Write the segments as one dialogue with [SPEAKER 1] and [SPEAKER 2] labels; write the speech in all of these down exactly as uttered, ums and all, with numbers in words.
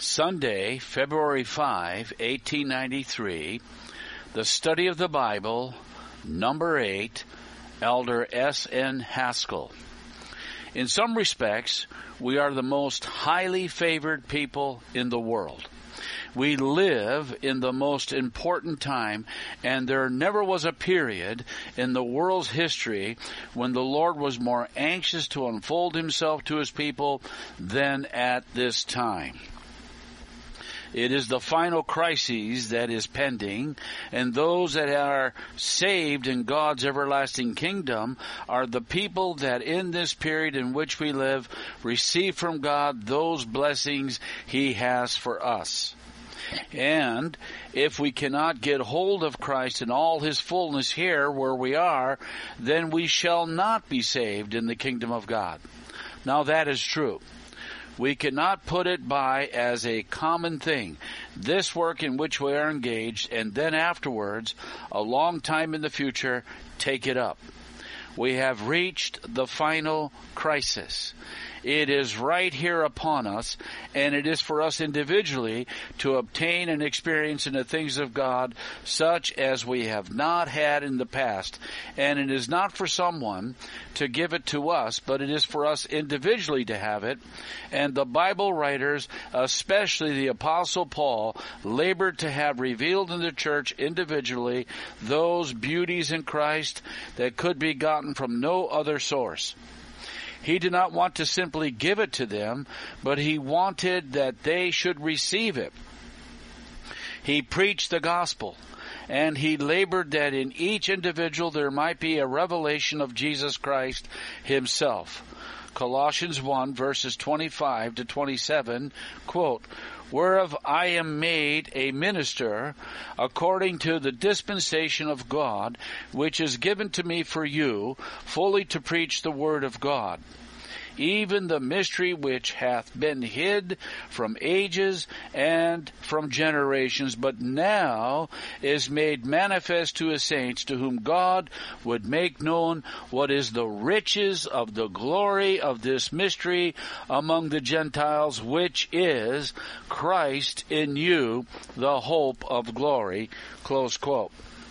[SPEAKER 1] Sunday, February fifth, eighteen ninety-three, the study of the Bible, number eight, Elder S N Haskell. In some respects, we are the most highly favored people in the world. We live in the most important time, and there never was a period in the world's history when the Lord was more anxious to unfold himself to his people than at this time. It is the final crisis that is pending, and those that are saved in God's everlasting kingdom are the people that in this period in which we live receive from God those blessings he has for us. And if we cannot get hold of Christ in all his fullness here where we are, then we shall not be saved in the kingdom of God. Now that is true. We cannot put it by as a common thing, this work in which we are engaged, and then afterwards, a long time in the future, take it up. We have reached the final crisis. It is right here upon us, and it is for us individually to obtain and experience in the things of God such as we have not had in the past. And it is not for someone to give it to us, but it is for us individually to have it. And the Bible writers, especially the Apostle Paul, labored to have revealed in the church individually those beauties in Christ that could be gotten from no other source. He did not want to simply give it to them, but he wanted that they should receive it. He preached the gospel, and he labored that in each individual there might be a revelation of Jesus Christ himself. Colossians one, verses twenty-five to twenty-seven, quote, "Whereof I am made a minister according to the dispensation of God, which is given to me for you, fully to preach the word of God, even the mystery which hath been hid from ages and from generations, but now is made manifest to his saints, to whom God would make known what is the riches of the glory of this mystery among the Gentiles, which is Christ in you, the hope of glory." Close quote.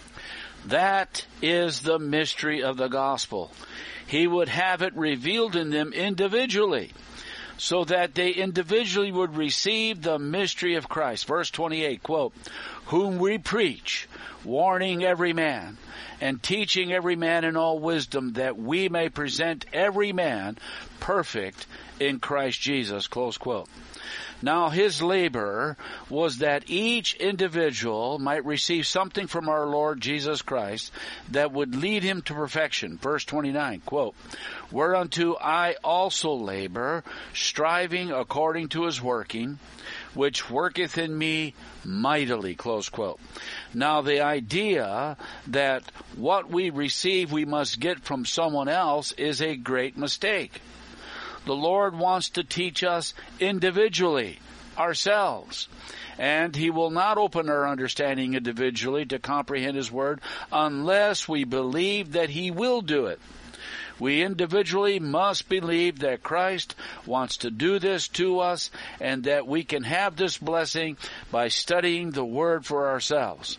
[SPEAKER 1] That is the mystery of the gospel. He would have it revealed in them individually, so that they individually would receive the mystery of Christ. Verse twenty-eight, quote, "Whom we preach, warning every man, and teaching every man in all wisdom, that we may present every man perfect in Christ Jesus." Close quote. Now his labor was that each individual might receive something from our Lord Jesus Christ that would lead him to perfection. Verse twenty-nine, quote, "Whereunto I also labor, striving according to his working, which worketh in me mightily." Close quote. Now the idea that what we receive we must get from someone else is a great mistake. The Lord wants to teach us individually, ourselves. And he will not open our understanding individually to comprehend his word unless we believe that he will do it. We individually must believe that Christ wants to do this to us and that we can have this blessing by studying the word for ourselves.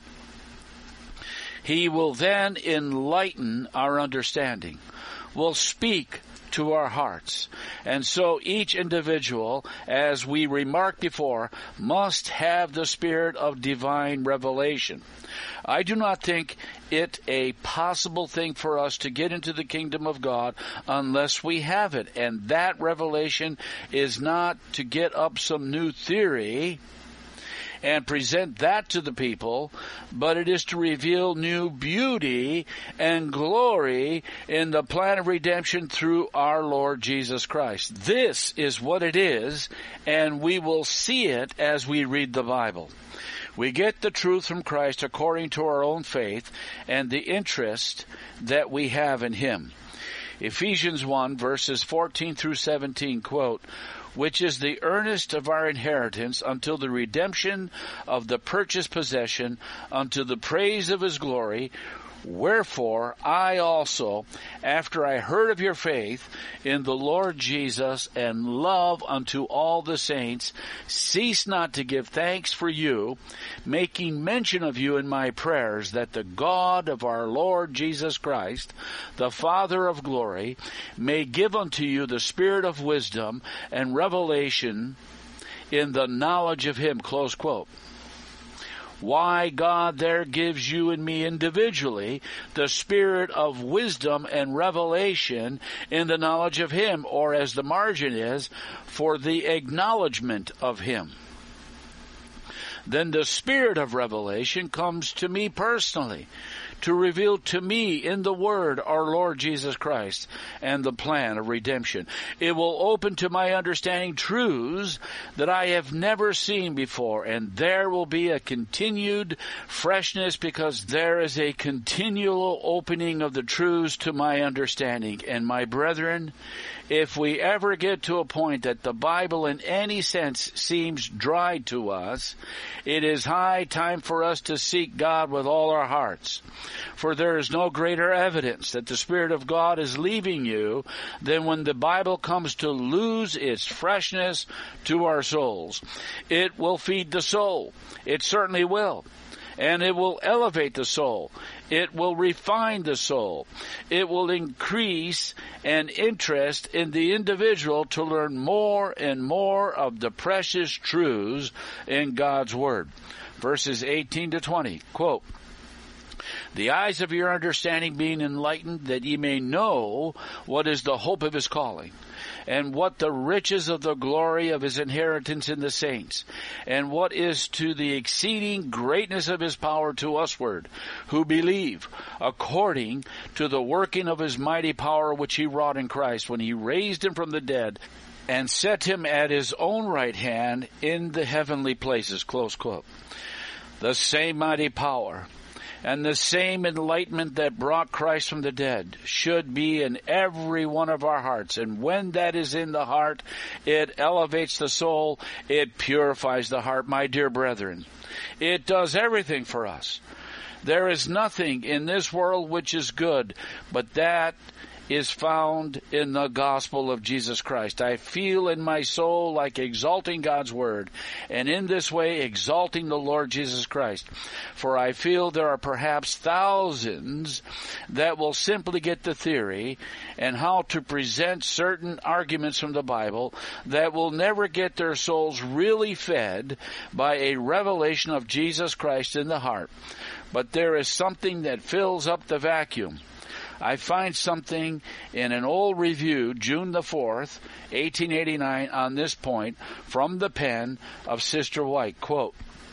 [SPEAKER 1] He will then enlighten our understanding, will speak to our hearts. And so each individual, as we remarked before, must have the spirit of divine revelation. I do not think it a possible thing for us to get into the kingdom of God unless we have it. And that revelation is not to get up some new theory and present that to the people, but it is to reveal new beauty and glory in the plan of redemption through our Lord Jesus Christ. This is what it is, and we will see it as we read the Bible. We get the truth from Christ according to our own faith and the interest that we have in him. Ephesians one, verses fourteen through seventeen, quote, "Which is the earnest of our inheritance until the redemption of the purchased possession, unto the praise of his glory, Wherefore I also, after I heard of your faith in the Lord Jesus and love unto all the saints, cease not to give thanks for you, making mention of you in my prayers, that the God of our Lord Jesus Christ, the Father of glory, may give unto you the spirit of wisdom and revelation in the knowledge of him. Close quote. Why God there gives you and me individually the spirit of wisdom and revelation in the knowledge of him, or as the margin is, for the acknowledgement of him. Then the spirit of revelation comes to me personally, to reveal to me in the Word our Lord Jesus Christ and the plan of redemption. It will open to my understanding truths that I have never seen before, and there will be a continued freshness because there is a continual opening of the truths to my understanding. And my brethren, if we ever get to a point that the Bible in any sense seems dry to us, it is high time for us to seek God with all our hearts. For there is no greater evidence that the Spirit of God is leaving you than when the Bible comes to lose its freshness to our souls. It will feed the soul. It certainly will. And it will elevate the soul. It will refine the soul. It will increase an interest in the individual to learn more and more of the precious truths in God's Word. Verses eighteen to twenty, quote, the eyes of your understanding being enlightened, that ye may know what is the hope of his calling, and what the riches of the glory of his inheritance in the saints, and what is to the exceeding greatness of his power to usward, who believe, according to the working of his mighty power which he wrought in Christ, when he raised him from the dead, and set him at his own right hand in the heavenly places. Close quote. The same mighty power and the same enlightenment that brought Christ from the dead should be in every one of our hearts. And when that is in the heart, it elevates the soul. It purifies the heart, my dear brethren. It does everything for us. There is nothing in this world which is good, but that is found in the gospel of Jesus Christ. I feel in my soul like exalting God's Word, and in this way exalting the Lord Jesus Christ. For I feel there are perhaps thousands that will simply get the theory and how to present certain arguments from the Bible that will never get their souls really fed by a revelation of Jesus Christ in the heart. But there is something that fills up the vacuum. I find something in an old review, June the fourth, eighteen eighty-nine, on this point from the pen of Sister White. Quote,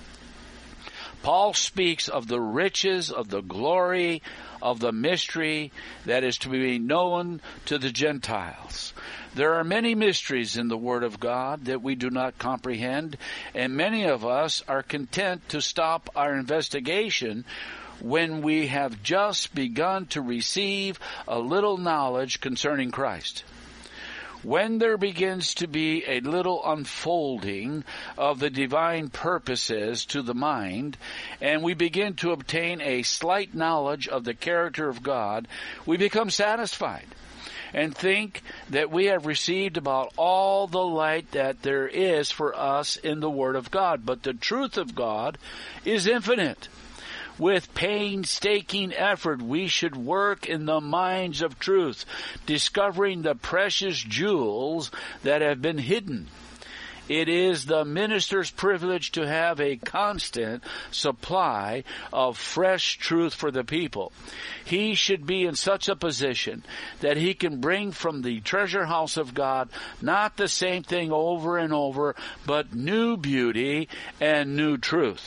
[SPEAKER 1] Paul speaks of the riches of the glory of the mystery that is to be known to the Gentiles. There are many mysteries in the Word of God that we do not comprehend, and many of us are content to stop our investigation when we have just begun to receive a little knowledge concerning Christ. When there begins to be a little unfolding of the divine purposes to the mind, and we begin to obtain a slight knowledge of the character of God, we become satisfied and think that we have received about all the light that there is for us in the Word of God. But the truth of God is infinite. With painstaking effort, we should work in the mines of truth, discovering the precious jewels that have been hidden. It is the minister's privilege to have a constant supply of fresh truth for the people. He should be in such a position that he can bring from the treasure house of God not the same thing over and over, but new beauty and new truth.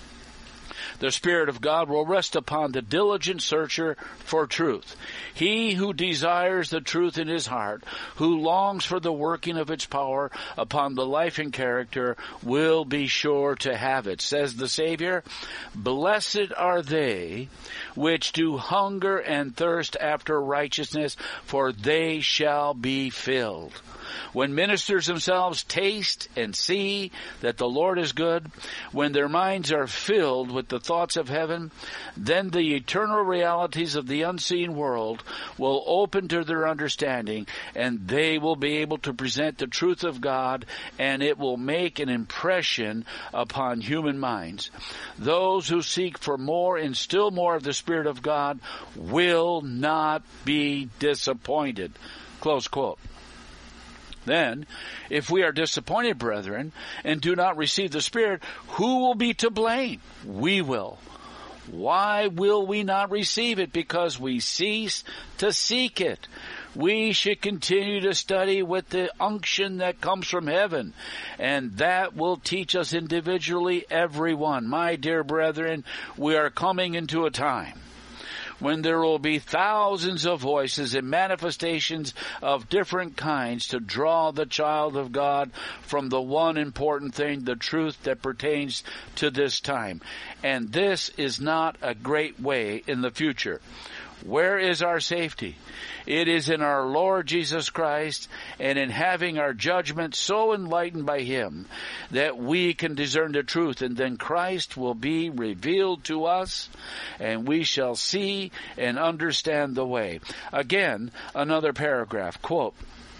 [SPEAKER 1] The Spirit of God will rest upon the diligent searcher for truth. He who desires the truth in his heart, who longs for the working of its power upon the life and character, will be sure to have it. Says the Savior, blessed are they which do hunger and thirst after righteousness, for they shall be filled. When ministers themselves taste and see that the Lord is good, when their minds are filled with the the thoughts of heaven, then the eternal realities of the unseen world will open to their understanding, and they will be able to present the truth of God, and it will make an impression upon human minds. Those who seek for more and still more of the Spirit of God will not be disappointed. Close quote. Then, if we are disappointed, brethren, and do not receive the Spirit, who will be to blame? We will. Why will we not receive it? Because we cease to seek it. We should continue to study with the unction that comes from heaven, and that will teach us individually, everyone. My dear brethren, we are coming into a time when there will be thousands of voices and manifestations of different kinds to draw the child of God from the one important thing, the truth that pertains to this time. And this is not a great way in the future. Where is our safety? It is in our Lord Jesus Christ and in having our judgment so enlightened by Him that we can discern the truth, and then Christ will be revealed to us and we shall see and understand the way. Again, another paragraph, quote,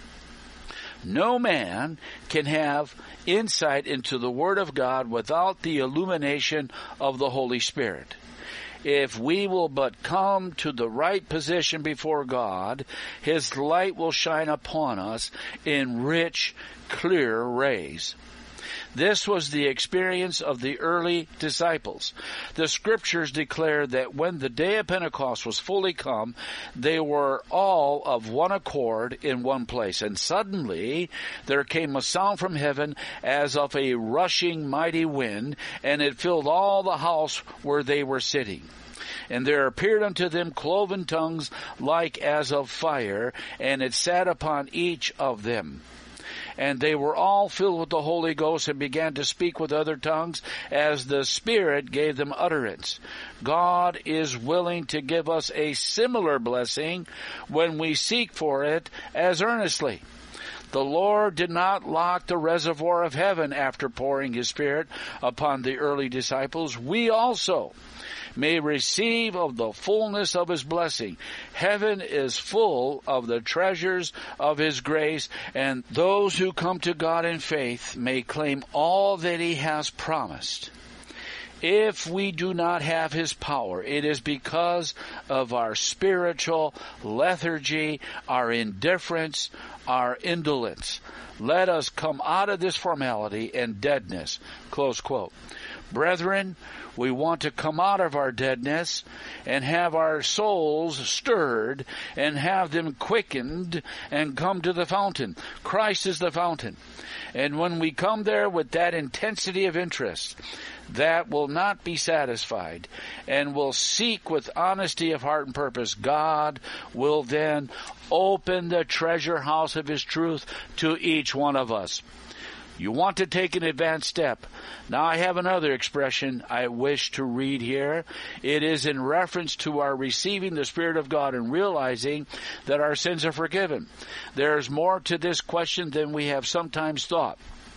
[SPEAKER 1] "No man can have insight into the Word of God without the illumination of the Holy Spirit. If we will but come to the right position before God, His light will shine upon us in rich, clear rays." This was the experience of the early disciples. The Scriptures declare that when the day of Pentecost was fully come, they were all of one accord in one place. And suddenly there came a sound from heaven as of a rushing mighty wind, and it filled all the house where they were sitting. And there appeared unto them cloven tongues like as of fire, and it sat upon each of them. And they were all filled with the Holy Ghost and began to speak with other tongues as the Spirit gave them utterance. God is willing to give us a similar blessing when we seek for it as earnestly. The Lord did not lock the reservoir of heaven after pouring His Spirit upon the early disciples. We also may receive of the fullness of His blessing. Heaven is full of the treasures of His grace, and those who come to God in faith may claim all that He has promised. If we do not have His power, it is because of our spiritual lethargy, our indifference, our indolence. Let us come out of this formality and deadness. Close quote. Brethren, we want to come out of our deadness and have our souls stirred and have them quickened and come to the fountain. Christ is the fountain. And when we come there with that intensity of interest, that will not be satisfied and will seek with honesty of heart and purpose, God will then open the treasure house of His truth to each one of us. You want to take an advanced step. Now I have another expression I wish to read here. It is in reference to our receiving the Spirit of God and realizing that our sins are forgiven. There is more to this question than we have sometimes thought.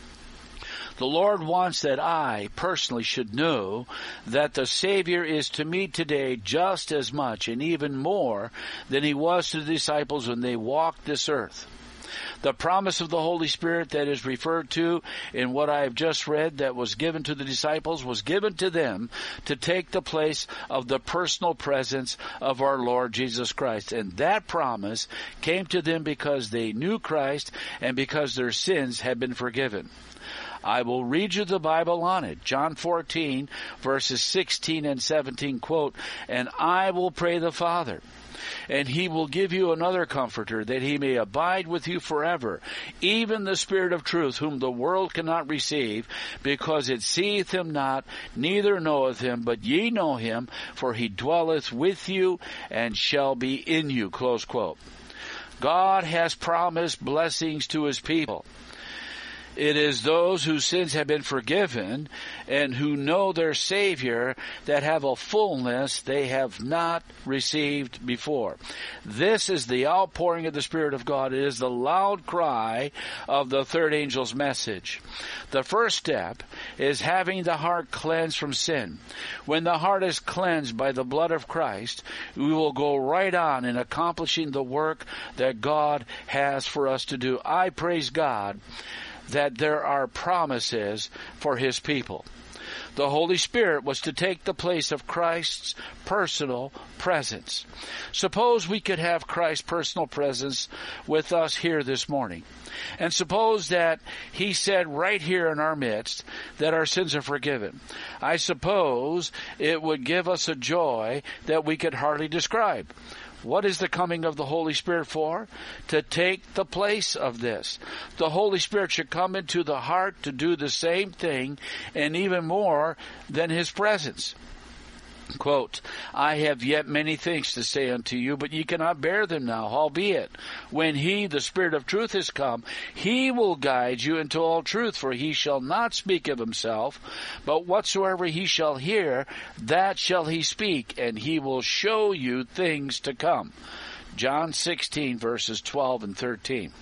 [SPEAKER 1] The Lord wants that I personally should know that the Savior is to me today just as much and even more than He was to the disciples when they walked this earth. The promise of the Holy Spirit that is referred to in what I have just read that was given to the disciples was given to them to take the place of the personal presence of our Lord Jesus Christ. And that promise came to them because they knew Christ and because their sins had been forgiven. I will read you the Bible on it. John fourteen, verses sixteen and seventeen, quote, "And I will pray the Father, and He will give you another Comforter, that He may abide with you forever, even the Spirit of truth, whom the world cannot receive, because it seeth Him not, neither knoweth Him, but ye know Him, for He dwelleth with you and shall be in you." Close quote. God has promised blessings to His people. It is those whose sins have been forgiven and who know their Savior that have a fullness they have not received before. This is the outpouring of the Spirit of God. It is the loud cry of the third angel's message. The first step is having the heart cleansed from sin. When the heart is cleansed by the blood of Christ, we will go right on in accomplishing the work that God has for us to do. I praise God that there are promises for His people. The Holy Spirit was to take the place of Christ's personal presence. Suppose we could have Christ's personal presence with us here this morning. And suppose that He said right here in our midst that our sins are forgiven. I suppose it would give us a joy that we could hardly describe. What is the coming of the Holy Spirit for? To take the place of this. The Holy Spirit should come into the heart to do the same thing and even more than His presence. Quote, I have yet many things to say unto you, but ye cannot bear them now. Howbeit, when He, the Spirit of truth, is come, He will guide you into all truth, for He shall not speak of Himself, but whatsoever He shall hear, that shall He speak, and He will show you things to come. John sixteen, verses twelve and thirteen.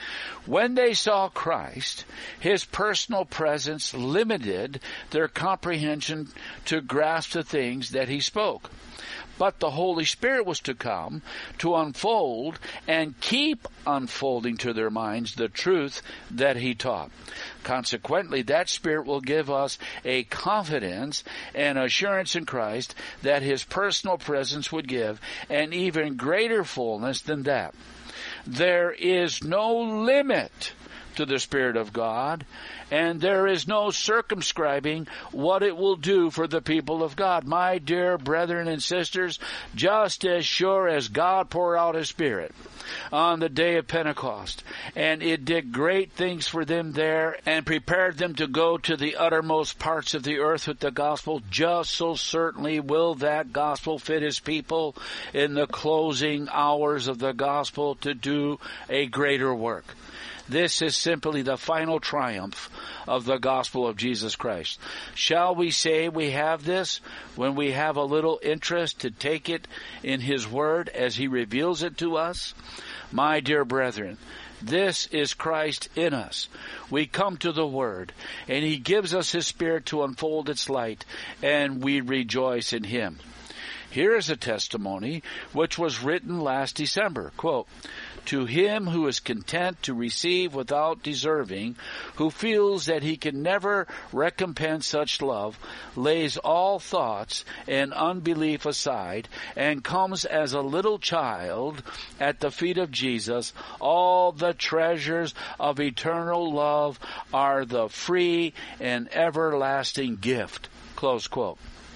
[SPEAKER 1] When they saw Christ, His personal presence limited their comprehension to grasp the things that He spoke. But the Holy Spirit was to come to unfold and keep unfolding to their minds the truth that He taught. Consequently, that Spirit will give us a confidence and assurance in Christ that His personal presence would give an even greater fullness than that. There is no limit to the Spirit of God, and there is no circumscribing what it will do for the people of God. My dear brethren and sisters, just as sure as God poured out His Spirit on the day of Pentecost, and it did great things for them there and prepared them to go to the uttermost parts of the earth with the gospel, just so certainly will that gospel fit His people in the closing hours of the gospel to do a greater work. This is simply the final triumph of the gospel of Jesus Christ. Shall we say we have this when we have a little interest to take it in His Word as He reveals it to us? My dear brethren, this is Christ in us. We come to the Word, and He gives us His Spirit to unfold its light, and we rejoice in Him. Here is a testimony which was written last December. Quote, to him who is content to receive without deserving, who feels that he can never recompense such love, lays all thoughts and unbelief aside, and comes as a little child at the feet of Jesus, all the treasures of eternal love are the free and everlasting gift. Close quote.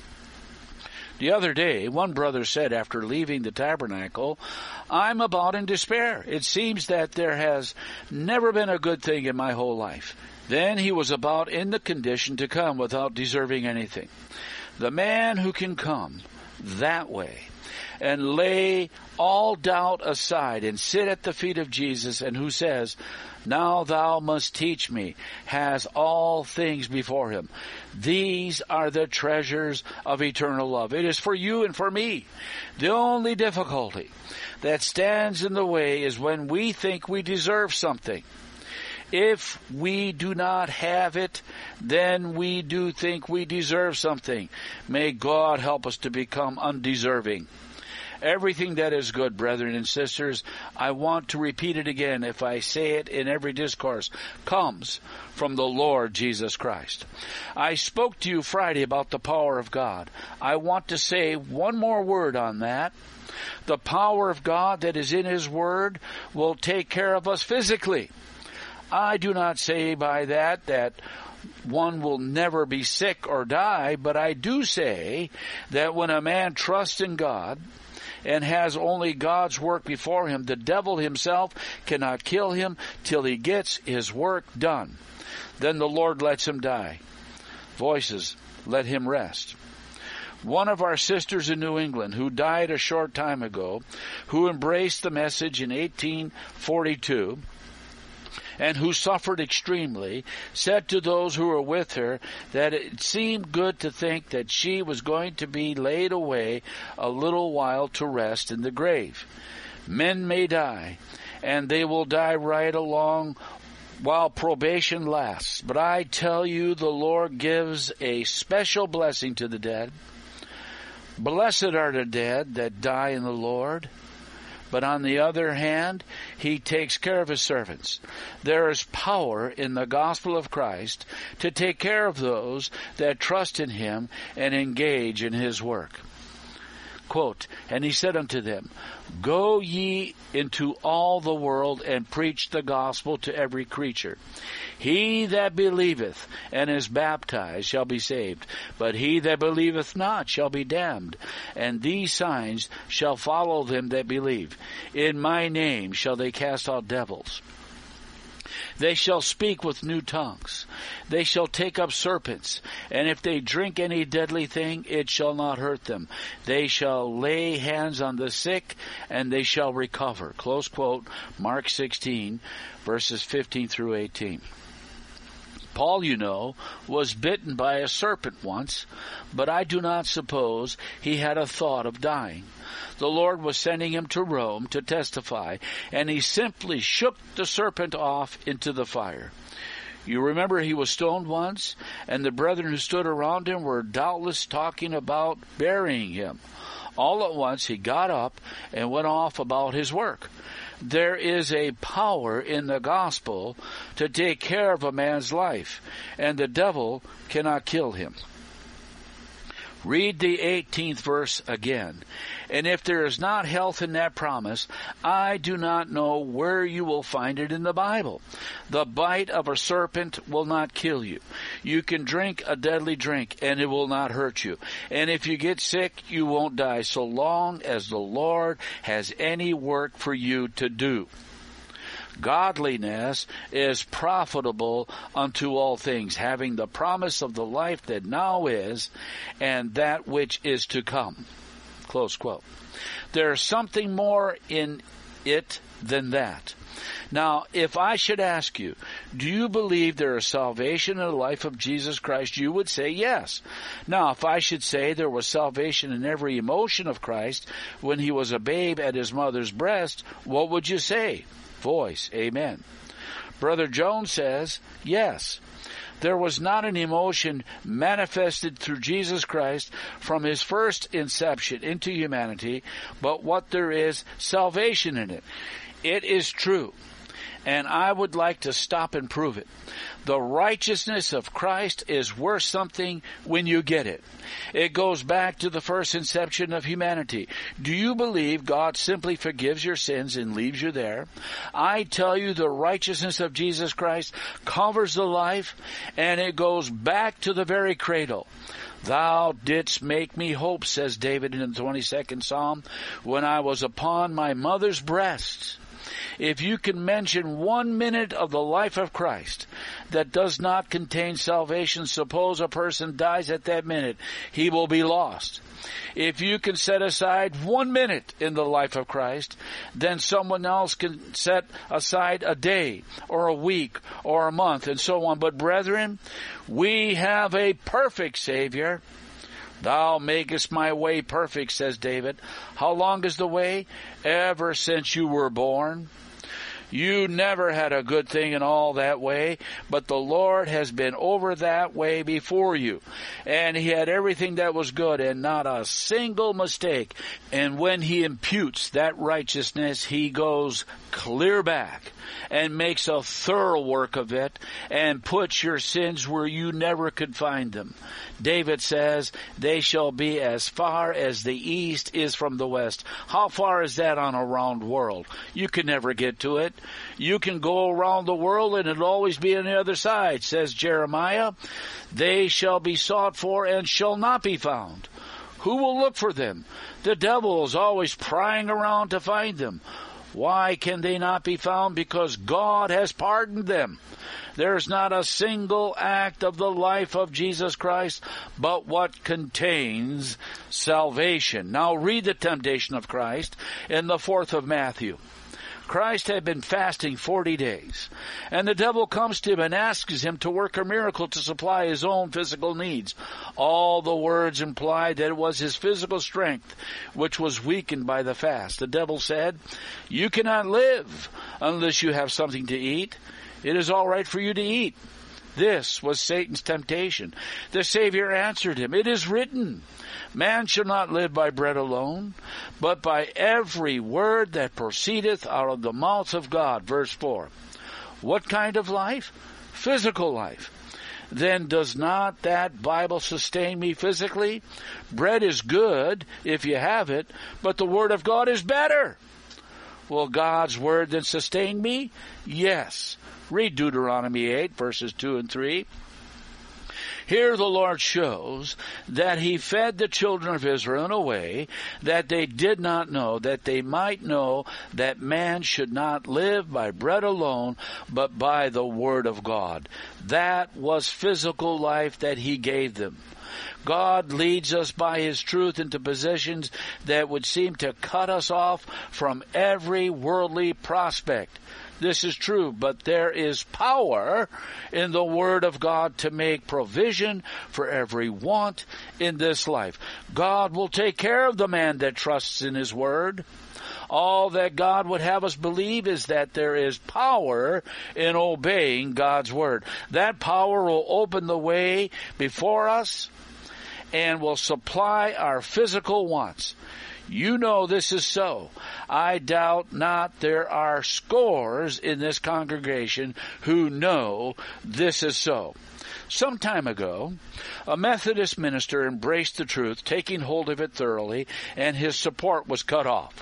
[SPEAKER 1] The other day, one brother said after leaving the tabernacle, I'm about in despair. It seems that there has never been a good thing in my whole life. Then he was about in the condition to come without deserving anything. The man who can come that way and lay all doubt aside and sit at the feet of Jesus, and who says, now thou must teach me, has all things before him. These are the treasures of eternal love. It is for you and for me. The only difficulty that stands in the way is when we think we deserve something. If we do not have it, then we do think we deserve something. May God help us to become undeserving. Everything that is good, brethren and sisters, I want to repeat it again if I say it in every discourse, comes from the Lord Jesus Christ. I spoke to you Friday about the power of God. I want to say one more word on that. The power of God that is in His Word will take care of us physically. I do not say by that that one will never be sick or die, but I do say that when a man trusts in God and has only God's work before him, the devil himself cannot kill him till he gets his work done. Then the Lord lets him die. Voices, let him rest. One of our sisters in New England, who died a short time ago, who embraced the message in eighteen forty-two, and who suffered extremely, said to those who were with her that it seemed good to think that she was going to be laid away a little while to rest in the grave. Men may die, and they will die right along while probation lasts. But I tell you, the Lord gives a special blessing to the dead. Blessed are the dead that die in the Lord. But on the other hand, he takes care of his servants. There is power in the gospel of Christ to take care of those that trust in him and engage in his work. Quote, and he said unto them, Go ye into all the world and preach the gospel to every creature. He that believeth and is baptized shall be saved, but he that believeth not shall be damned. And these signs shall follow them that believe. In my name shall they cast out devils. They shall speak with new tongues. They shall take up serpents. And if they drink any deadly thing, it shall not hurt them. They shall lay hands on the sick, and they shall recover. Close quote, Mark sixteen, verses fifteen through eighteen. Paul, you know, was bitten by a serpent once, but I do not suppose he had a thought of dying. The Lord was sending him to Rome to testify, and he simply shook the serpent off into the fire. You remember he was stoned once, and the brethren who stood around him were doubtless talking about burying him. All at once he got up and went off about his work. There is a power in the gospel to take care of a man's life, and the devil cannot kill him. Read the eighteenth verse again. And if there is not health in that promise, I do not know where you will find it in the Bible. The bite of a serpent will not kill you. You can drink a deadly drink, and it will not hurt you. And if you get sick, you won't die, so long as the Lord has any work for you to do. Godliness is profitable unto all things, having the promise of the life that now is and that which is to come. Close quote. There's something more in it than that. Now, if I should ask you, do you believe there is salvation in the life of Jesus Christ? You would say yes. Now, if I should say there was salvation in every emotion of Christ when he was a babe at his mother's breast, what would you say? Voice, amen. Brother Jones says, yes. There was not an emotion manifested through Jesus Christ from his first inception into humanity, but what there is salvation in it. It is true, and I would like to stop and prove it. The righteousness of Christ is worth something when you get it. It goes back to the first inception of humanity. Do you believe God simply forgives your sins and leaves you there? I tell you, the righteousness of Jesus Christ covers the life, and it goes back to the very cradle. Thou didst make me hope, says David in the twenty-second Psalm, when I was upon my mother's breast. If you can mention one minute of the life of Christ that does not contain salvation, suppose a person dies at that minute, he will be lost. If you can set aside one minute in the life of Christ, then someone else can set aside a day or a week or a month and so on. But brethren, we have a perfect Savior. Thou makest my way perfect, says David. How long is the way? Ever since you were born. You never had a good thing in all that way, but the Lord has been over that way before you. And he had everything that was good and not a single mistake. And when he imputes that righteousness, he goes clear back and makes a thorough work of it and puts your sins where you never could find them. David says, they shall be as far as the east is from the west. How far is that on a round world? You can never get to it. You can go around the world and it'll always be on the other side, says Jeremiah. They shall be sought for and shall not be found. Who will look for them? The devil is always prying around to find them. Why can they not be found? Because God has pardoned them. There's not a single act of the life of Jesus Christ but what contains salvation. Now read the temptation of Christ in the fourth of Matthew. Christ had been fasting forty days, and the devil comes to him and asks him to work a miracle to supply his own physical needs. All the words implied that it was his physical strength which was weakened by the fast. The devil said, "You cannot live unless you have something to eat. It is all right for you to eat." This was Satan's temptation. The Savior answered him, "It is written, man shall not live by bread alone, but by every word that proceedeth out of the mouth of God." Verse four. What kind of life? Physical life. Then does not that Bible sustain me physically? Bread is good if you have it, but the Word of God is better. Will God's Word then sustain me? Yes. Read Deuteronomy eight, verses two and three. Here the Lord shows that he fed the children of Israel in a way that they did not know, that they might know that man should not live by bread alone, but by the Word of God. That was physical life that he gave them. God leads us by his truth into positions that would seem to cut us off from every worldly prospect. This is true, but there is power in the Word of God to make provision for every want in this life. God will take care of the man that trusts in his Word. All that God would have us believe is that there is power in obeying God's Word. That power will open the way before us and will supply our physical wants. You know this is so. I doubt not there are scores in this congregation who know this is so. Some time ago, a Methodist minister embraced the truth, taking hold of it thoroughly, and his support was cut off.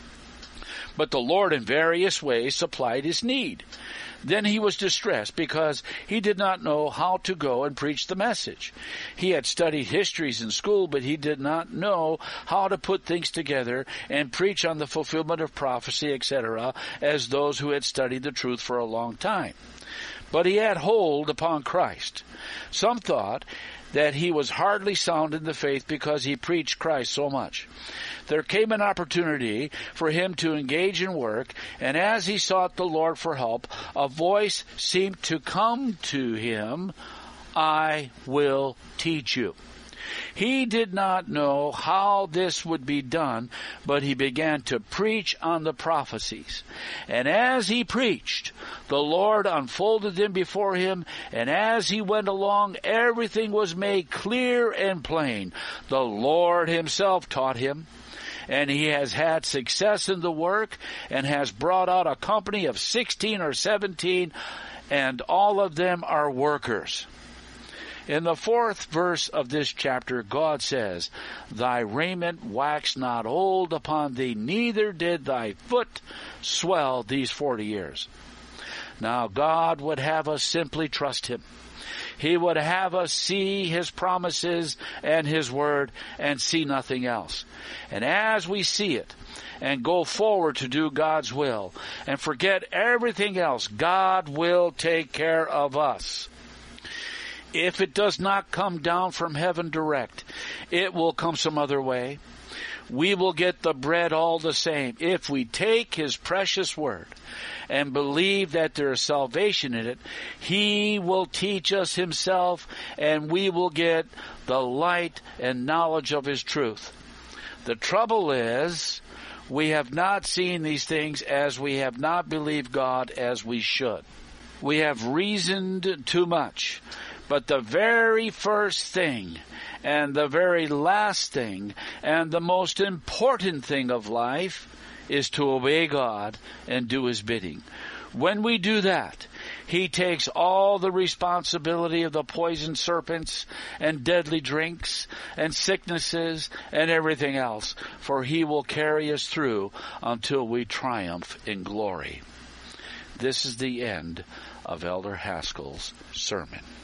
[SPEAKER 1] But the Lord in various ways supplied his need. Then he was distressed because he did not know how to go and preach the message. He had studied histories in school, but he did not know how to put things together and preach on the fulfillment of prophecy, et cetera, as those who had studied the truth for a long time. But he had hold upon Christ. Some thought that he was hardly sound in the faith because he preached Christ so much. There came an opportunity for him to engage in work, and as he sought the Lord for help, a voice seemed to come to him, "I will teach you." He did not know how this would be done, but he began to preach on the prophecies. And as he preached, the Lord unfolded them before him, and as he went along, everything was made clear and plain. The Lord himself taught him, and he has had success in the work and has brought out a company of sixteen or seventeen, and all of them are workers. In the fourth verse of this chapter, God says, "Thy raiment waxed not old upon thee, neither did thy foot swell these forty years." Now, God would have us simply trust him. He would have us see his promises and his word and see nothing else. And as we see it and go forward to do God's will and forget everything else, God will take care of us. If it does not come down from heaven direct, it will come some other way. We will get the bread all the same if we take his precious word and believe that there is salvation in it. He will teach us himself, and we will get the light and knowledge of his truth. The trouble is, we have not seen these things as we have not believed God as we should. We have reasoned too much. But the very first thing and the very last thing and the most important thing of life is to obey God and do his bidding. When we do that, he takes all the responsibility of the poisoned serpents and deadly drinks and sicknesses and everything else, for he will carry us through until we triumph in glory. This is the end of Elder Haskell's sermon.